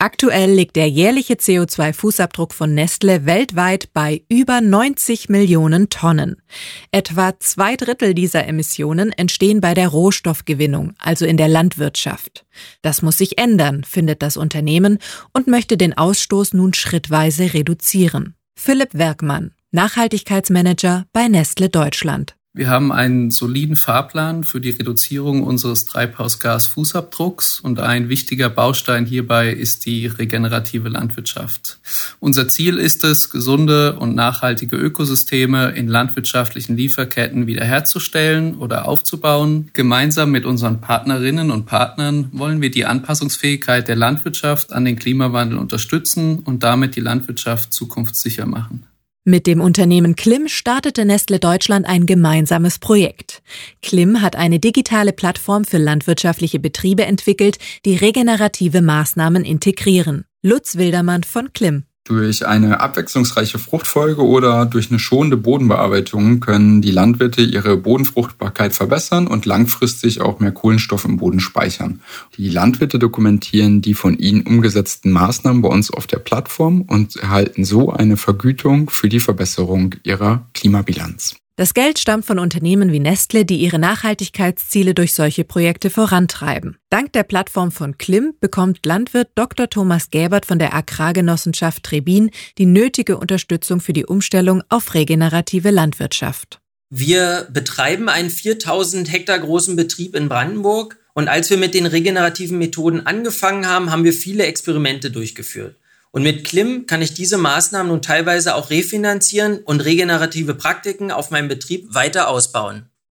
Aktuell liegt der jährliche CO2-Fußabdruck von Nestle weltweit bei über 90 Millionen Tonnen. Etwa 2/3 dieser Emissionen entstehen bei der Rohstoffgewinnung, also in der Landwirtschaft. Das muss sich ändern, findet das Unternehmen und möchte den Ausstoß nun schrittweise reduzieren. Philipp Werkmann, Nachhaltigkeitsmanager bei Nestle Deutschland. Wir haben einen soliden Fahrplan für die Reduzierung unseres Treibhausgasfußabdrucks und ein wichtiger Baustein hierbei ist die regenerative Landwirtschaft. Unser Ziel ist es, gesunde und nachhaltige Ökosysteme in landwirtschaftlichen Lieferketten wiederherzustellen oder aufzubauen. Gemeinsam mit unseren Partnerinnen und Partnern wollen wir die Anpassungsfähigkeit der Landwirtschaft an den Klimawandel unterstützen und damit die Landwirtschaft zukunftssicher machen. Mit dem Unternehmen Klim startete Nestle Deutschland ein gemeinsames Projekt. Klim hat eine digitale Plattform für landwirtschaftliche Betriebe entwickelt, die regenerative Maßnahmen integrieren. Lutz Wildermann von Klim. Durch eine abwechslungsreiche Fruchtfolge oder durch eine schonende Bodenbearbeitung können die Landwirte ihre Bodenfruchtbarkeit verbessern und langfristig auch mehr Kohlenstoff im Boden speichern. Die Landwirte dokumentieren die von ihnen umgesetzten Maßnahmen bei uns auf der Plattform und erhalten so eine Vergütung für die Verbesserung ihrer Klimabilanz. Das Geld stammt von Unternehmen wie Nestle, die ihre Nachhaltigkeitsziele durch solche Projekte vorantreiben. Dank der Plattform von Klim bekommt Landwirt Dr. Thomas Gäbert von der Agrargenossenschaft Trebin die nötige Unterstützung für die Umstellung auf regenerative Landwirtschaft. Wir betreiben einen 4000 Hektar großen Betrieb in Brandenburg und als wir mit den regenerativen Methoden angefangen haben, haben wir viele Experimente durchgeführt. Und mit Klim kann ich diese Maßnahmen nun teilweise auch refinanzieren und regenerative Praktiken auf meinem Betrieb weiter ausbauen.